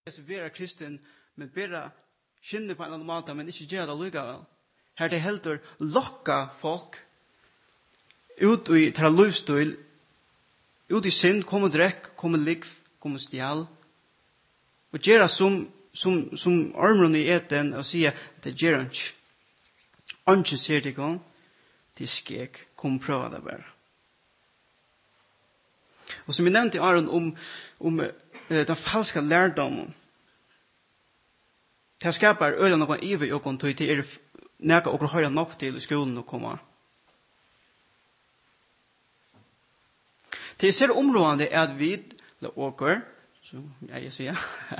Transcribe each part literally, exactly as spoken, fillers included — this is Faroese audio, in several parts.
Vera kristen, men bara känner på en annan måte, men inte göra det lika. Här det helter locka folk ut i tera livsstil, ut i synd, kommer dräck, kommer ligg, kommer stjäl. Och göra som, som, som armron i eten och säga att det gör inte. Anke ser det gång, det skrek, kom pröva det bara. Och som vi nämnde i Aron om, om uh, den falska lärdomen. Det skapar ölen någon iver och kon till er näka och höra nog till skolan och komma. Det ser områdande är att vi åker så jag säger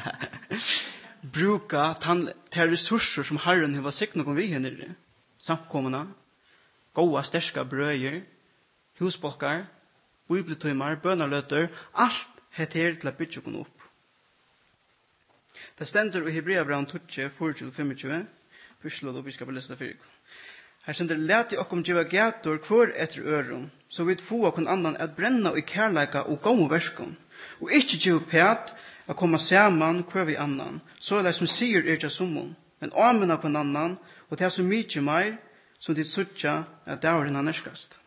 bruka tan de resurser som Herren har sagt någon vi henne samkomna goda stärska bröjer husbockar bibeltimmar bönalöter allt heter till att bygga upp. Det stender i Hebreabrevet tolv, fire til tjuefem, Fyslod, og vi skal lese det for. Her stender, let i okkom djeva gator hver etter øron, så vi få okkom annan at brenna i kærleika og gong verskon, og ikkje djeva pæt a komma saman hver vi annan, så er det som sier er til summon, men amena på en annan, og det er så mykje meir, som ditt suttja at dauren er nærskast.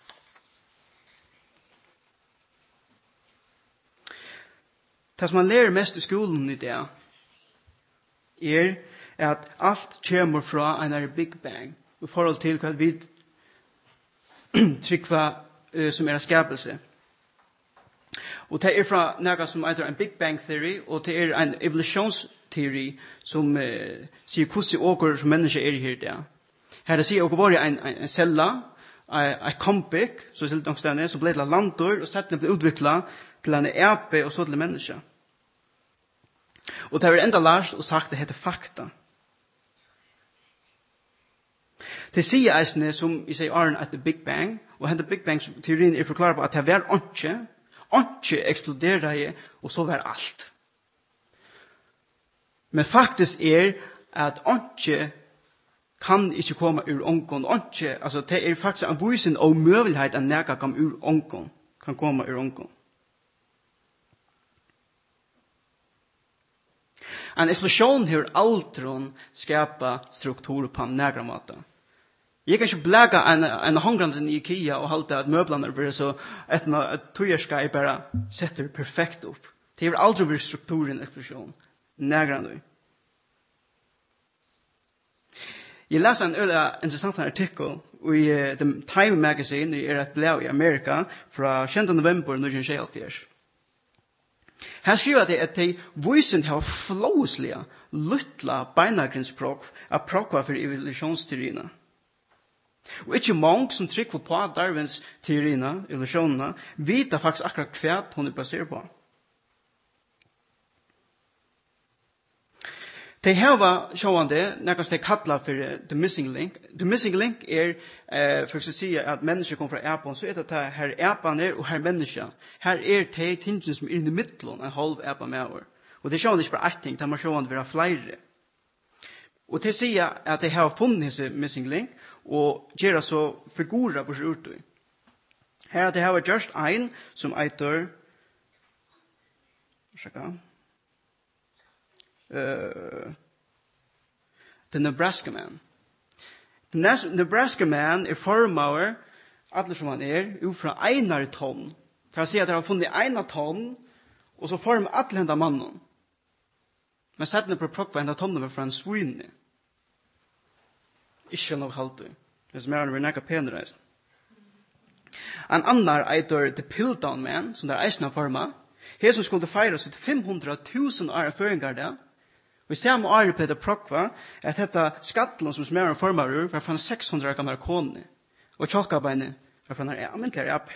Det som man lærer mest i skolen i det, er at alt kommer fra en Big Bang i forhold til hva vi trykker uh, som er en skapelse. Og det er fra noe som heter en Big Bang Theory, og det er en evolusjonsteori som uh, sier hvordan åker som mennesker er her i det. Her det sier åker bare en, en, en cella, en kompik, så er det nok stedet, så ble det landur, og settene ble utviklet til en epe og så til en menneske. Og det er enda lært og sagt det heter fakta. Det sier eisene som i sier Arne at the Big Bang, og henne Big Bang-teorien er forklaret på at det var ikke, ikke eksploderer det, og så var alt. Men faktisk er at ikke kan ikke komme ur ångon, ikke, altså det er faktisk en vysen og mulighet at nega kan ur ångon, kan komme ur ångon. En eksplosjon har aldrig skapa struktur på en nægra måte. Jeg kan ikke blæga en, en hongrande i IKEA og halte at møblene blir så etna at tøyerska er bare setter perfekt opp. Det har aldrig vært struktur i en eksplosjon. Nægrande. Jeg leser en øyla interessant artikkel i uh, The Time Magazine, det er et blad i Amerika, fra tjuende november nitton tjueåtte. Her skriver det at de vysen har flåslige, luttla beinagrinsprok av prokva for evolusjonsteoriene. Og ikke mange som trykker på Darwins teoriene, evolusjonene, vet faktisk akkurat hva hun er basert på. De har sjående, nærmest de kallar for the missing link. The missing link er, eh, for å si at mennesker kommer fra Japan, så er det at her Japan er og her mennesker. Her er de tingene som er i midtelen, en halv Japan med år. Og det sjående ikke bare ett ting, det må sjående være flere. Og til å si at de har funnet disse missing link, og gjør så figurer på seg ut. Her er det har just en som eitur, sjekka, Uh, the Nebraska Man. The Nebraska Man er formauer, alle som han er, ut fra einar tonn. Det vil si at de har funnet einar tonn, og så former alle henda mannen. Men settene på prokva henda tonnen var fra en svine. Ikke noe halte. Det som er han vil nekka penreist. En annar eitur The Piltdown Man, som der eisna forma, her som skulle feira sitt fem hundre tusen år føringar der. Vi ser med Ari Peter Prokva at dette skattelen som smøren formar ur var fra en seks hundre gamle kone, og tjolkabeine var fra en ammentligere app.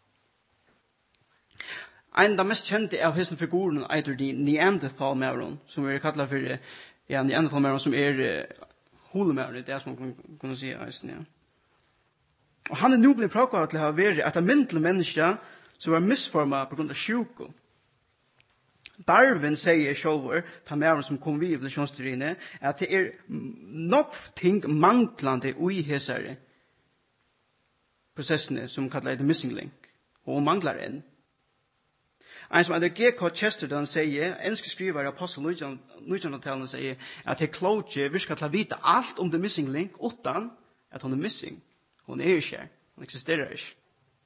En av de mest kjente av hesten figuren eitur de Neanderthal-mæren, som vi kallar for ja, Neanderthal-mæren, som er uh, holemæren, det er som man kan kunne si. Ja. Og han er nu blitt Prokva til å ha vært et ammentlig menneske som var misformet på grunn av sjuko. Darwin sier sjálfur, ta med som kom vi i evolusjonsteoriene, at det er nok ting manglande ui hesare prosessene som kallar the missing link, og manglar en. En som heter G K Chesterton sier, enske skriver apostel nittenhundratalen sier, at det kloge virker til å vite alt om the missing link, utan at hun er missing. Hun er ikke her. Hun eksisterer ikke.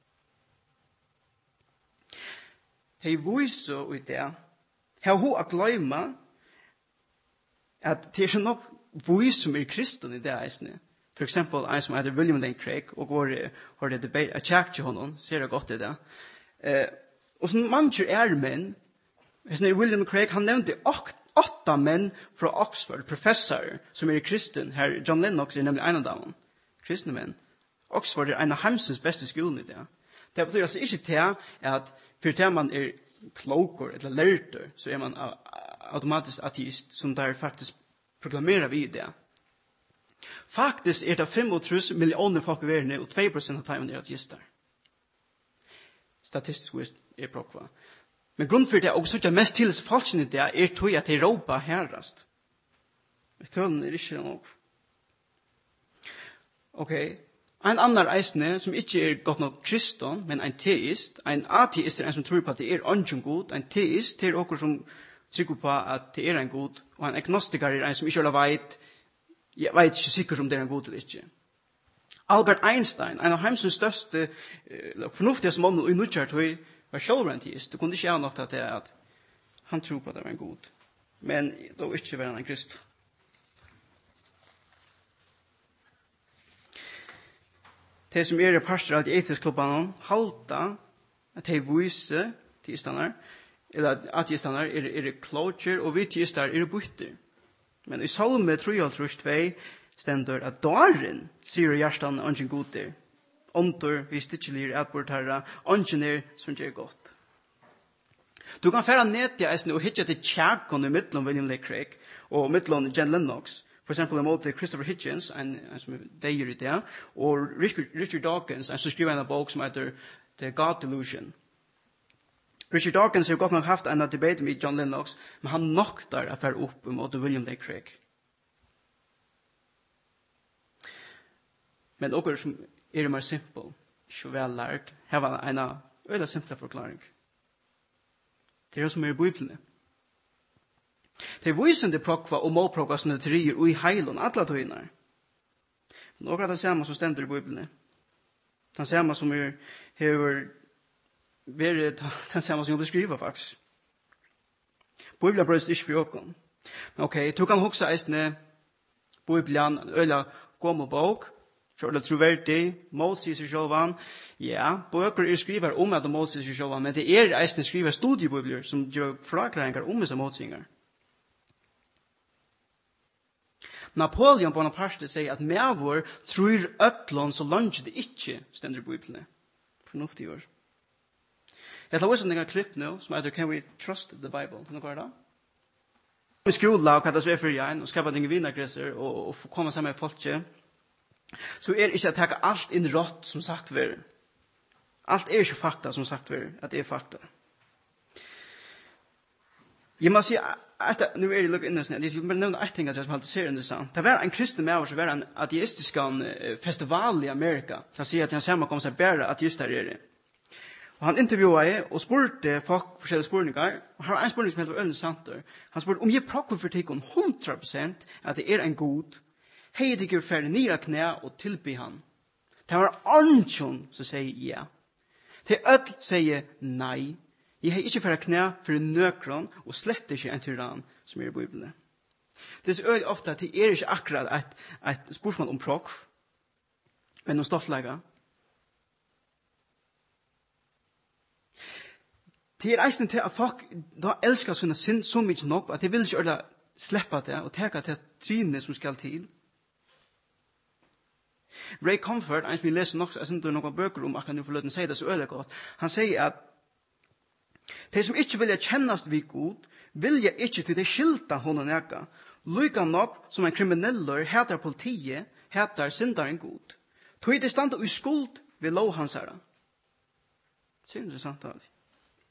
De viser ut det. Her hun har glemt at det er ikke nok vi som er kristen i det eisene. For eksempel, en som heter William Lane Craig, og går har det debate, jeg tjekk til honom, ser det godt i det. Eh, og så mange er menn, William Craig, han nevnte åtta menn fra Oxford, professorer, som er kristen. Her, John Lennox er nemlig en av dem, kristne menn. Oxford er en av hemsens beste skolen i det. Det betyr altså ikke til at for til man er kloker eller lærter, så er man automatisk ateist, som der faktisk proklamerer vi det. Faktisk er det femogtrus millioner folk i verden, og to prosent av timen er ateister. Statistisk vist er prokva. Men grunnen for det, og så er det mest til falskene det, er tog at Europa herrast. Tølen er ikke nok. Ok. En annen eisende, som ikke er godt nok kristen, men en teist. En ateist er en som tror på at det er ønsken god. En teist er også som trykker på at det er en god. Og en agnostiker er en som ikke vet, jeg vet ikke sikkert om det er en god eller ikke. Albert Einstein, en av hemsens største uh, fornuftigste måneder i nødkjærtøy, var selv en teist. Det kunne ikke ha nok til at han tror på at det var en god. Men da ikke være en krist. De som er pastor av de etiske-klubbene, halta at de viser tistander, eller at tistander er, er kloger, og vi tistar er bytter. Men i Salme tre og to stender at daren sier hjertan ønsken god der. Ontor, vi stitchelir, etbort herra, ønsken er som gjør godt. Du kan fære ned til eisen og hitje til tjekon i midtlån William Lane Craig og midtlån Jen Lennox. For eksempel imot Christopher Hitchens, en, en som deier i det, og Richard, Richard Dawkins, en som skriver en bok som heter The God Delusion. Richard Dawkins har godt nok haft en debatt med John Lennox, men han noktar å fære opp imot William Lane Craig. Men dere som er mer simpel, ikke vel lært, her var en veldig simple forklaring. Det er det som er i Bibelen. Det er visende prokva og målprokva sånne teorier og i heilen, alle tøyner. Men akkurat det samme som stender i Bibelen. Det samme som er hever vært det samme som jeg beskriver faktisk. Bibelen brøds ikke for åkken. Men ok, du kan huske eisene Bibelen, øyla gommel bok, så er det troverdig, Moses i sjølvan. Ja, bøker er skriver om at Moses i sjølvan, men det er eisene skriver studiebibler som gjør fraklæringer om disse motsinger. Napoleon Bonaparte sier at medvår tror øtlån så langt det ikke stender i Bibelen. Fornuftig år. Jeg tar også en klipp nå, som heter Can We Trust the Bible? Kan du gå da? I skolen, og hva det så er for igjen, og skapet en vinagresser, og, og få komme sammen med folket, så er det ikke å ta alt inn rått som sagt vil. Alt er ikke fakta som sagt vil, at det er fakta. Jeg må si at nu er det lukket inne, jeg skal bare nevne et ting som alltid ser interessant. Det var en kristen med oss, det var en ateistisk festival i Amerika, som sier at han sammen kom seg bare ateister er det. Og han intervjuet og spurte folk forskjellige spurningar, og han har en spurning som heter Ølen Santer. Han spurte om jeg prøver for tikkun hundra prosent at det er en god, hei det ikke ferdig nira knæ og tilby han. Det var ansjon som sier ja. Til ødel sier nei. Jeg har ikke ferdig knæ for en nøkron og slett ikke en tyrann som er i Bibelen. Det er så øyelig ofte at det er ikke akkurat et, et spørsmål om prokv, men om stofflega. Det er eisen til at folk da elsker sånne synd så mye nok at de vil ikke øyelig slippe det og teka til trinene som skal til. Ray Comfort, en som vi leser nok, jeg synes det er noen bøker om akkurat nå for løten sier det så øyelig godt. Han sier at de som ikke vilja kjennast vid god, vilja ikke til de skilta hon og neka. Lyka nok som en krimineller heter politiet, heter syndaren god. Tog det standa i skuld ved lov hans herra. Så interessant av det.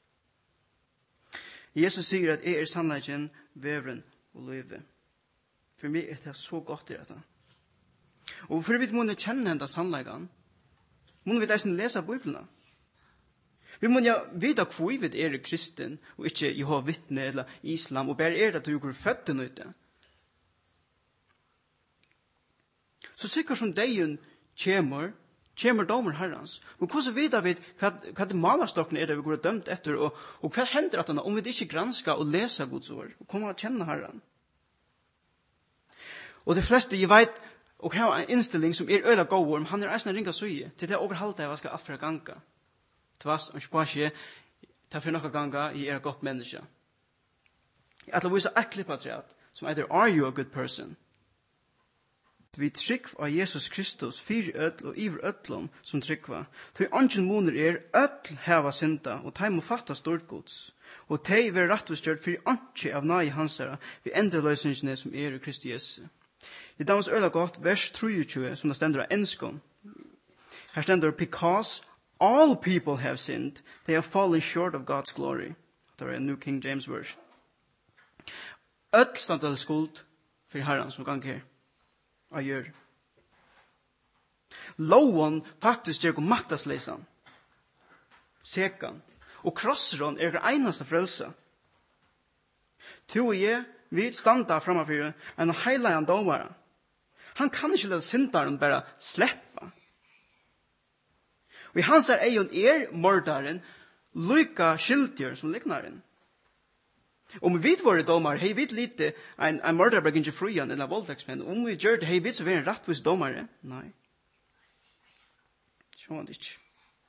Jesus sier at jeg er sannleggen, vevren og løyve. For meg er det så godt i dette. Og for vi må kjenne enda sannleggen, må vi dessen lese Bibelen. Vi må ja vite hvor vi er kristen, og ikke Jehova vittne eller islam, og bare er det at du går født til nøyde. Så sikkert som degen kommer, kommer domer herrens. Men hvordan vet vi hva, hva det malerstokken er det vi går dømt etter, og, og hva hender at han, om vi ikke gransker og leser Guds ord, og kommer å kjenne herren. Og de fleste, jeg vet, og har en innstilling som er øyla god, men han er eisende ringa søye, til det overhalte jeg hva skal afra ganga. Tvas, om ikke bare ikke, ta for noen ganga, jeg er et godt menneske. Jeg ætla vise et klipp at som heter Are you a good person? Vi trykv av Jesus Kristus, fyr ødel og iver ødlom som trykva. Til angen moner er ødel heva synda, og teg må fatta stortgods. Og teg vil rettvisgjørt fyr anki av nai hansara, vi endre løsningsne som er i Kristi Jesus. I dagens øyla godt, vers tjuetre, som det stender av enskom. Her stender, because all people have sinned, they have fallen short of God's glory. Det er en New King James version. Ødel stender skuld for herren som gang her. Og gjør. Loven faktisk gjør maktaslesan. Sekan. Og krossron er det eneste frelse. To og jeg, vi standa framafyr en heilajan domare. Han kan ikke lade syndaren bare sleppa. Og i hans er eion er mordaren lykka skyldigere som liknaren. Om vi vet våre domar, hei vi lite en, en mordare blir ikke frujan eller voldtektsmenn. Om vi gjør det, hei vi så vi er en rettvis domare. Nei. Sjåan det ikke.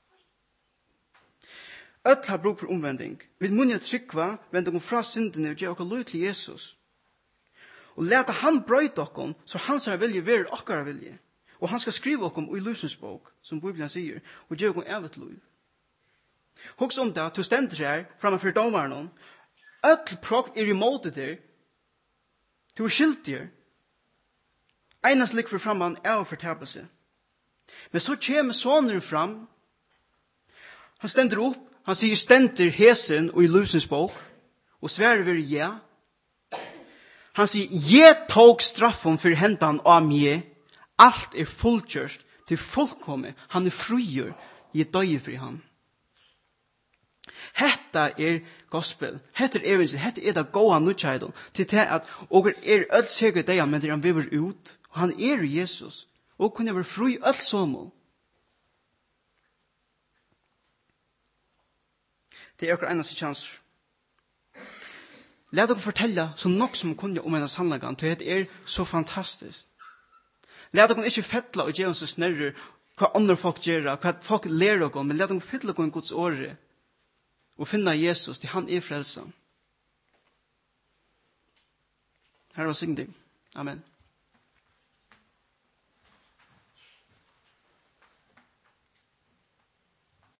Øtl har bruk for omvending. Vi må jo trykva, vende om fra syndene og gjøre oss lov til Jesus. Og lete han brøyte oss, så hans er vilje være okkara vilje. Og han skal skrive oss i Lusens bok, som Bibelen sier, og gjøre oss evet lov. Hoks om det, at du stender her, framfor domaren, öll prok er imot der. Du er skyldig. Einas lik for framman er fortabelse. Men så kommer sonen fram. Han stender opp. Han sier stender hesen og i Lusens bok. Og sverre vil ja. Han sier, jeg tog straffen for hentan av meg. Alt er fullkjørst til fullkomme. Han er frigjør. Jeg døyer for han. Hetta er gospel. Hetta er evangeliet. Hetta er det gode nødkjøyden. Til det at og er alt sikkert det han, men det han viver ut. Og han er Jesus. Og kunne være fri alt sommer. Det er akkurat eneste chans. Lad dere fortelle så nok som kunne om en sannleggene. Til det er så fantastisk. Lad dere ikke fettla og gjøre så snørre hva andre folk gjør, hva folk lærer dere, men lad dere fettla gå en Guds åre. Og finna Jesus til han er frelsen. Herre var signing. Amen.